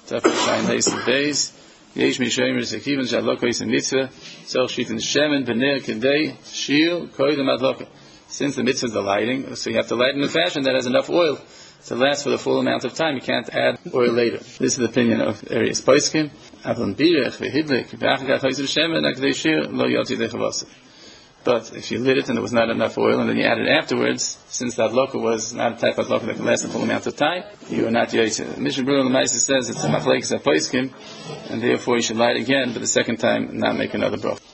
Tafel Shayin Heisim Beis. Yesh Mishaymir Zekivan Shadloko Yisem Mitzvah. Sel Shit in Shemen B'ner Kedei Shil Koydem Adloka. Since the mitzvah is the lighting, so you have to light in a fashion that has enough oil to last for the full amount of time. You can't add oil later. This is the opinion of Arius Poiskim. But if you lit it and there was not enough oil and then you added afterwards, since that loka was not a type of loka that can last the full amount of time, you are not yoytze. Mishnah Berurah L'maisa says it's a machlekes Poiskim, and therefore you should light again, but the second time not make another bracha.